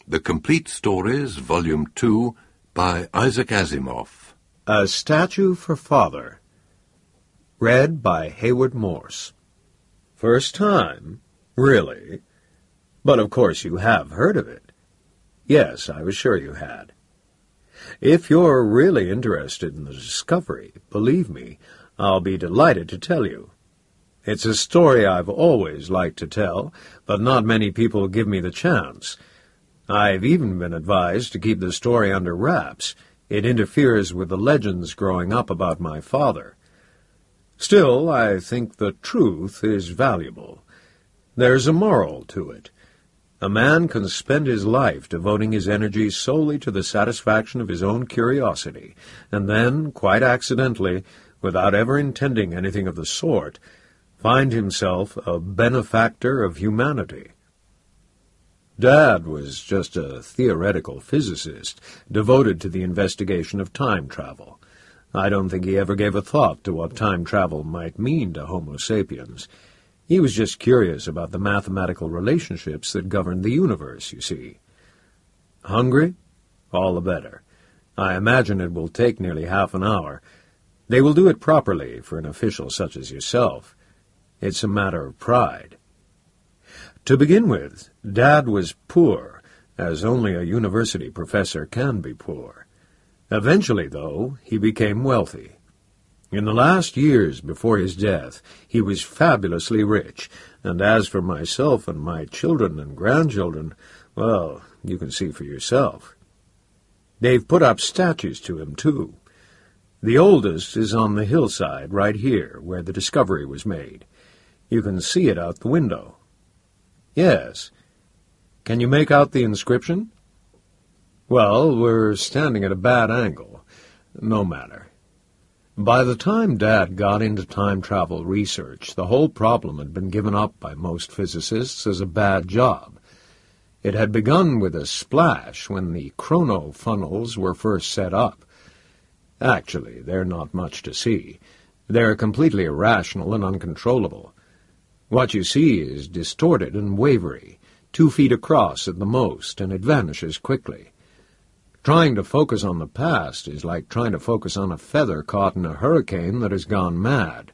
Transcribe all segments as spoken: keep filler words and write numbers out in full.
The Complete Stories, Volume two, by Isaac Asimov. A Statue for Father. Read by Hayward Morse. First time? Really? But of course you have heard of it. Yes, I was sure you had. If you're really interested in the discovery, believe me, I'll be delighted to tell you. It's a story I've always liked to tell, but not many people give me the chance. I've even been advised to keep the story under wraps. It interferes with the legends growing up about my father. Still, I think the truth is valuable. There's a moral to it. A man can spend his life devoting his energy solely to the satisfaction of his own curiosity, and then, quite accidentally, without ever intending anything of the sort, find himself a benefactor of humanity. Dad was just a theoretical physicist, devoted to the investigation of time travel. I don't think he ever gave a thought to what time travel might mean to Homo sapiens. He was just curious about the mathematical relationships that governed the universe, you see. Hungry? All the better. I imagine it will take nearly half an hour. They will do it properly for an official such as yourself. It's a matter of pride. To begin with, Dad was poor, as only a university professor can be poor. Eventually, though, he became wealthy. In the last years before his death, he was fabulously rich, and as for myself and my children and grandchildren, well, you can see for yourself. They've put up statues to him, too. The oldest is on the hillside right here, where the discovery was made. You can see it out the window. Yes. Can you make out the inscription? Well, we're standing at a bad angle. No matter. By the time Dad got into time travel research, the whole problem had been given up by most physicists as a bad job. It had begun with a splash when the chrono funnels were first set up. Actually, they're not much to see. They're completely irrational and uncontrollable. What you see is distorted and wavery, two feet across at the most, and it vanishes quickly. Trying to focus on the past is like trying to focus on a feather caught in a hurricane that has gone mad.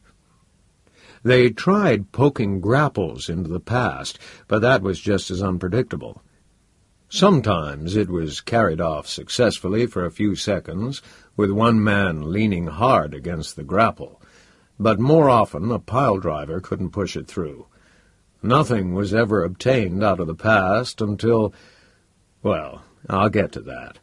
They tried poking grapples into the past, but that was just as unpredictable. Sometimes it was carried off successfully for a few seconds, with one man leaning hard against the grapple. But more often a pile-driver couldn't push it through. Nothing was ever obtained out of the past until... well, I'll get to that.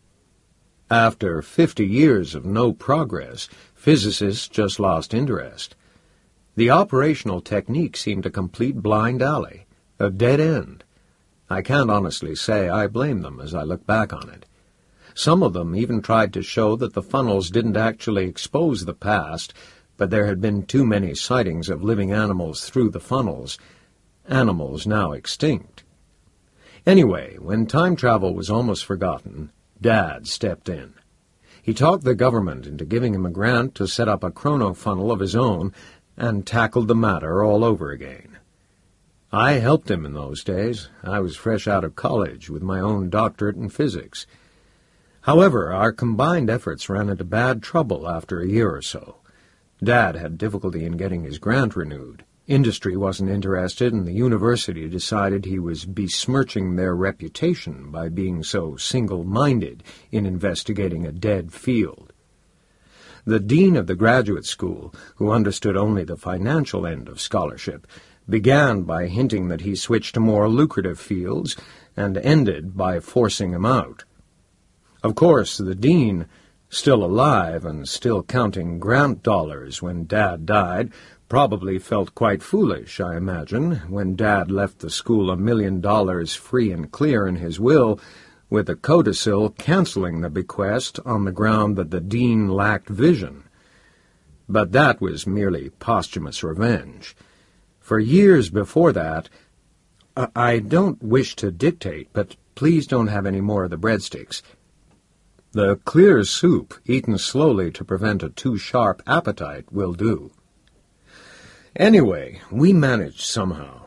After fifty years of no progress, physicists just lost interest. The operational technique seemed a complete blind alley, a dead end. I can't honestly say I blame them as I look back on it. Some of them even tried to show that the funnels didn't actually expose the past, but there had been too many sightings of living animals through the funnels, animals now extinct. Anyway, when time travel was almost forgotten, Dad stepped in. He talked the government into giving him a grant to set up a chrono funnel of his own and tackled the matter all over again. I helped him in those days. I was fresh out of college with my own doctorate in physics. However, our combined efforts ran into bad trouble after a year or so. Dad had difficulty in getting his grant renewed. Industry wasn't interested, and the university decided he was besmirching their reputation by being so single-minded in investigating a dead field. The dean of the graduate school, who understood only the financial end of scholarship, began by hinting that he switched to more lucrative fields, and ended by forcing him out. Of course, the dean, still alive and still counting grant dollars when Dad died, probably felt quite foolish, I imagine, when Dad left the school a million dollars free and clear in his will, with the codicil canceling the bequest on the ground that the dean lacked vision. But that was merely posthumous revenge. For years before that, I, I don't wish to dictate, but please don't have any more of the breadsticks. The clear soup, eaten slowly to prevent a too sharp appetite, will do. Anyway, we managed somehow.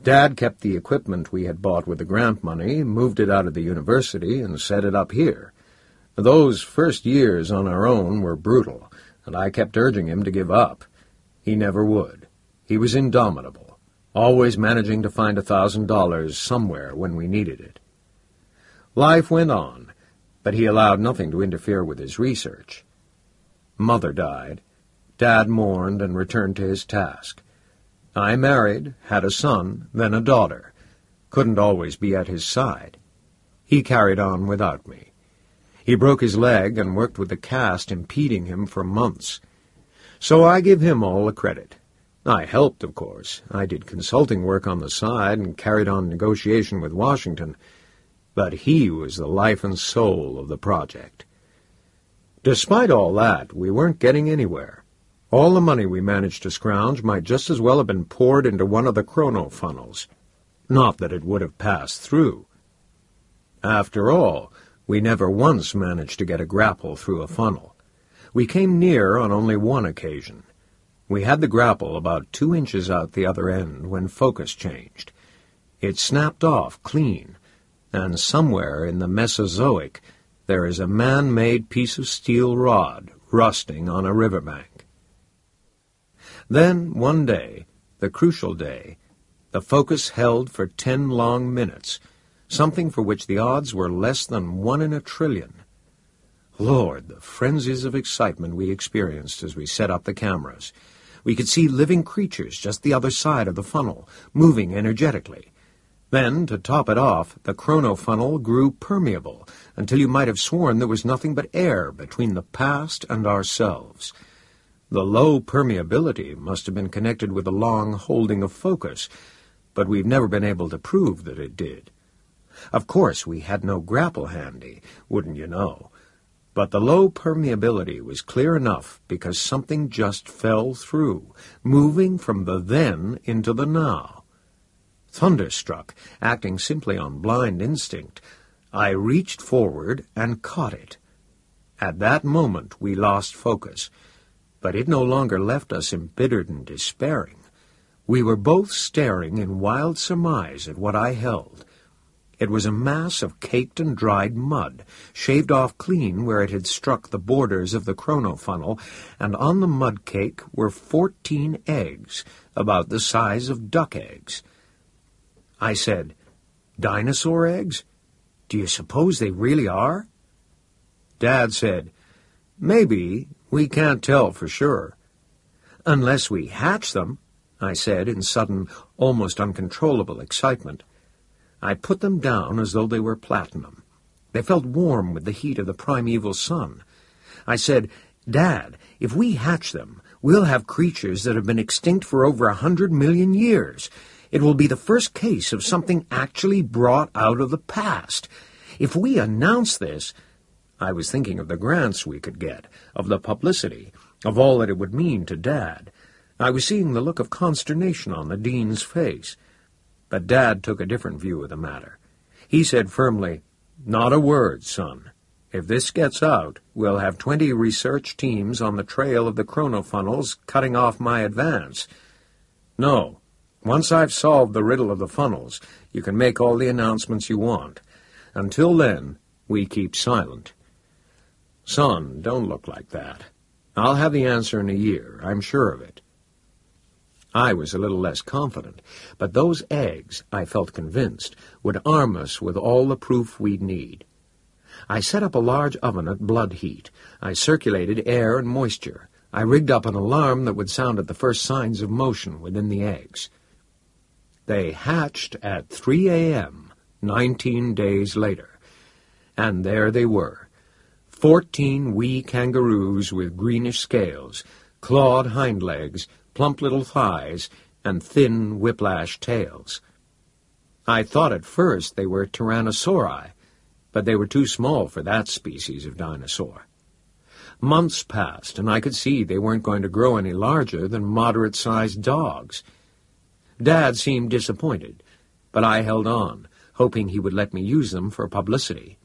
Dad kept the equipment we had bought with the grant money, moved it out of the university, and set it up here. Those first years on our own were brutal, and I kept urging him to give up. He never would. He was indomitable, always managing to find a thousand dollars somewhere when we needed it. Life went on, but he allowed nothing to interfere with his research. Mother died. Dad mourned and returned to his task. I married, had a son, then a daughter. Couldn't always be at his side. He carried on without me. He broke his leg and worked with the cast impeding him for months. So I give him all the credit. I helped, of course. I did consulting work on the side and carried on negotiation with Washington, but he was the life and soul of the project. Despite all that, we weren't getting anywhere. All the money we managed to scrounge might just as well have been poured into one of the chrono funnels. Not that it would have passed through. After all, we never once managed to get a grapple through a funnel. We came near on only one occasion. We had the grapple about two inches out the other end when focus changed. It snapped off clean, and somewhere in the Mesozoic there is a man-made piece of steel rod rusting on a riverbank. Then, one day, the crucial day, the focus held for ten long minutes, something for which the odds were less than one in a trillion. Lord, the frenzies of excitement we experienced as we set up the cameras. We could see living creatures just the other side of the funnel, moving energetically. Then, to top it off, the chrono funnel grew permeable, until you might have sworn there was nothing but air between the past and ourselves. The low permeability must have been connected with the long holding of focus, but we've never been able to prove that it did. Of course, we had no grapple handy, wouldn't you know? But the low permeability was clear enough because something just fell through, moving from the then into the now. Thunderstruck, acting simply on blind instinct, I reached forward and caught it. At that moment we lost focus, but it no longer left us embittered and despairing. We were both staring in wild surmise at what I held. It was a mass of caked and dried mud, shaved off clean where it had struck the borders of the chrono funnel, and on the mud cake were fourteen eggs, about the size of duck eggs. I said, "Dinosaur eggs? Do you suppose they really are?" Dad said, "Maybe. We can't tell for sure." "Unless we hatch them," I said in sudden, almost uncontrollable excitement. I put them down as though they were platinum. They felt warm with the heat of the primeval sun. I said, "Dad, if we hatch them, we'll have creatures that have been extinct for over a hundred million years. It will be the first case of something actually brought out of the past. If we announce this—" I was thinking of the grants we could get, of the publicity, of all that it would mean to Dad. I was seeing the look of consternation on the dean's face. But Dad took a different view of the matter. He said firmly, "Not a word, son. If this gets out, we'll have twenty research teams on the trail of the chronofunnels cutting off my advance. No, once I've solved the riddle of the funnels, you can make all the announcements you want. Until then, we keep silent." "Son, don't look like that. I'll have the answer in a year, I'm sure of it." I was a little less confident, but those eggs, I felt convinced, would arm us with all the proof we'd need. I set up a large oven at blood heat. I circulated air and moisture. I rigged up an alarm that would sound at the first signs of motion within the eggs. They hatched at three a.m., nineteen days later, and there they were. Fourteen wee kangaroos with greenish scales, clawed hind legs, plump little thighs, and thin whiplash tails. I thought at first they were tyrannosauri, but they were too small for that species of dinosaur. Months passed, and I could see they weren't going to grow any larger than moderate-sized dogs. Dad seemed disappointed, but I held on, hoping he would let me use them for publicity.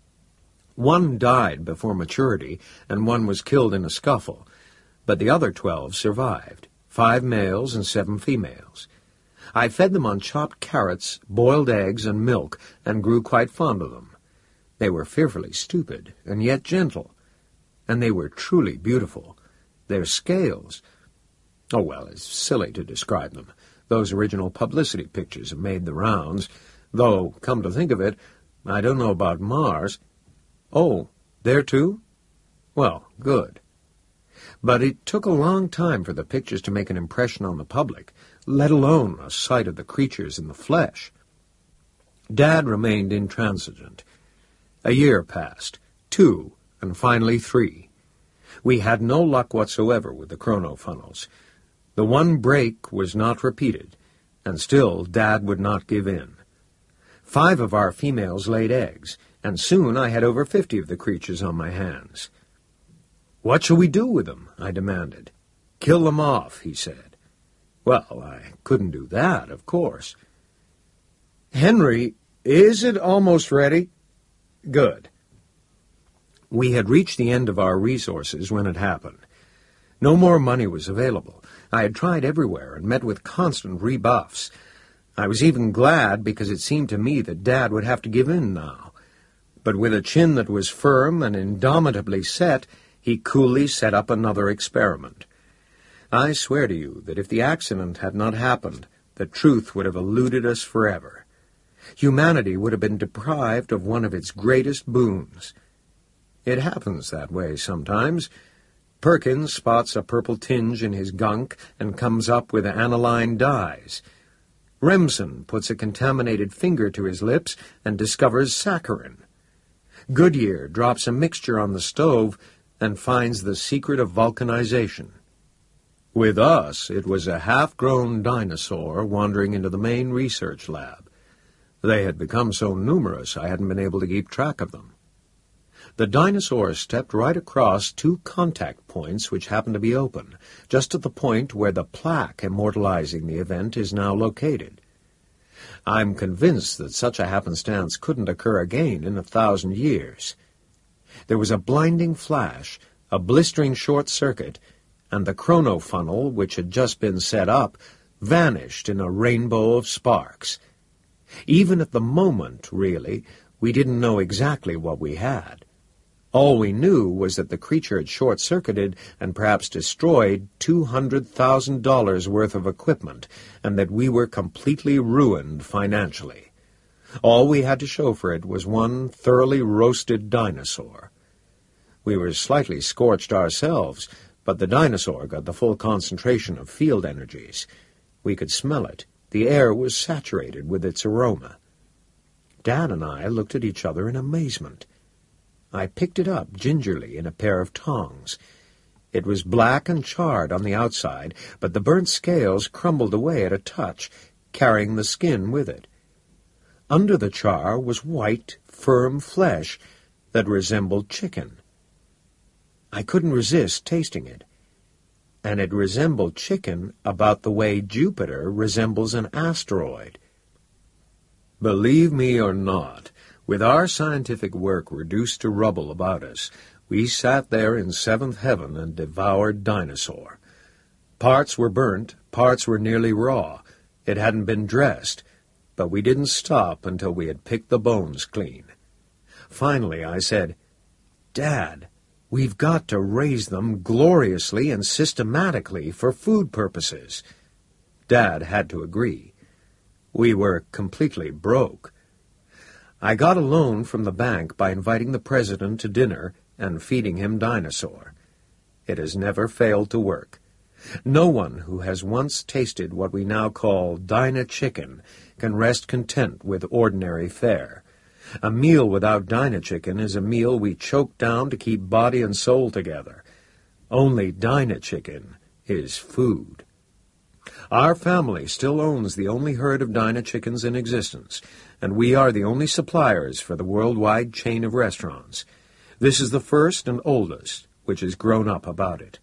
One died before maturity, and one was killed in a scuffle, but the other twelve survived, five males and seven females. I fed them on chopped carrots, boiled eggs, and milk, and grew quite fond of them. They were fearfully stupid, and yet gentle. And they were truly beautiful. Their scales... Oh, well, it's silly to describe them. Those original publicity pictures have made the rounds, though, come to think of it, I don't know about Mars. Oh, there too? Well, good. But it took a long time for the pictures to make an impression on the public, let alone a sight of the creatures in the flesh. Dad remained intransigent. A year passed, two, and finally three. We had no luck whatsoever with the chronofunnels. The one break was not repeated, and still Dad would not give in. Five of our females laid eggs, and soon I had over fifty of the creatures on my hands. "What shall we do with them?" I demanded. "Kill them off," he said. Well, I couldn't do that, of course. "Henry, is it almost ready?" "Good." We had reached the end of our resources when it happened. No more money was available. I had tried everywhere and met with constant rebuffs. I was even glad because it seemed to me that Dad would have to give in now. But with a chin that was firm and indomitably set, he coolly set up another experiment. I swear to you that if the accident had not happened, the truth would have eluded us forever. Humanity would have been deprived of one of its greatest boons. It happens that way sometimes. Perkins spots a purple tinge in his gunk and comes up with aniline dyes. Remsen puts a contaminated finger to his lips and discovers saccharin. Goodyear drops a mixture on the stove and finds the secret of vulcanization. With us, it was a half-grown dinosaur wandering into the main research lab. They had become so numerous I hadn't been able to keep track of them. The dinosaur stepped right across two contact points which happened to be open, just at the point where the plaque immortalizing the event is now located. I'm convinced that such a happenstance couldn't occur again in a thousand years. There was a blinding flash, a blistering short circuit, and the chronofunnel, which had just been set up, vanished in a rainbow of sparks. Even at the moment, really, we didn't know exactly what we had. All we knew was that the creature had short-circuited and perhaps destroyed two hundred thousand dollars worth of equipment, and that we were completely ruined financially. All we had to show for it was one thoroughly roasted dinosaur. We were slightly scorched ourselves, but the dinosaur got the full concentration of field energies. We could smell it. The air was saturated with its aroma. Dad and I looked at each other in amazement. I picked it up gingerly in a pair of tongs. It was black and charred on the outside, but the burnt scales crumbled away at a touch, carrying the skin with it. Under the char was white, firm flesh that resembled chicken. I couldn't resist tasting it, and it resembled chicken about the way Jupiter resembles an asteroid. Believe me or not, with our scientific work reduced to rubble about us, we sat there in seventh heaven and devoured dinosaur. Parts were burnt, parts were nearly raw. It hadn't been dressed, but we didn't stop until we had picked the bones clean. Finally, I said, "Dad, we've got to raise them gloriously and systematically for food purposes." Dad had to agree. We were completely broke. I got a loan from the bank by inviting the president to dinner and feeding him dinosaur. It has never failed to work. No one who has once tasted what we now call Dyna chicken can rest content with ordinary fare. A meal without Dyna chicken is a meal we choke down to keep body and soul together. Only Dyna chicken is food. Our family still owns the only herd of Dyna chickens in existence, and we are the only suppliers for the worldwide chain of restaurants. This is the first and oldest which has grown up about it.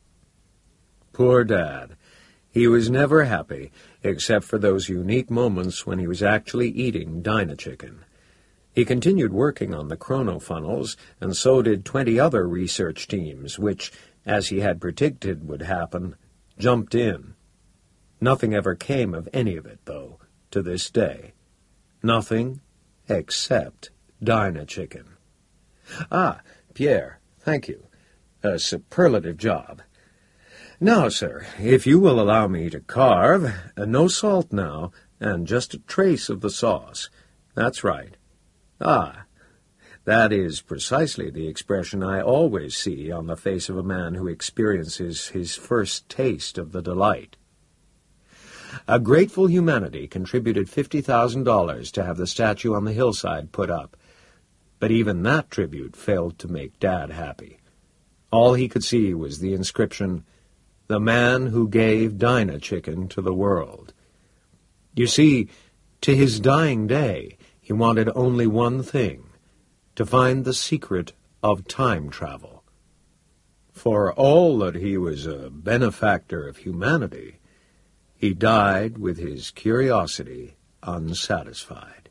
Poor Dad. He was never happy, except for those unique moments when he was actually eating Dyna chicken. He continued working on the chronofunnels, and so did twenty other research teams, which, as he had predicted would happen, jumped in. Nothing ever came of any of it, though, to this day. Nothing except Dinah Chicken. Ah, Pierre, thank you. A superlative job. Now, sir, if you will allow me to carve, uh, no salt now, and just a trace of the sauce. That's right. Ah, that is precisely the expression I always see on the face of a man who experiences his first taste of the delight. A grateful humanity contributed fifty thousand dollars to have the statue on the hillside put up, but even that tribute failed to make Dad happy. All he could see was the inscription, "The man who gave Dinah Chicken to the world." You see, to his dying day, he wanted only one thing, to find the secret of time travel. For all that he was a benefactor of humanity, he died with his curiosity unsatisfied.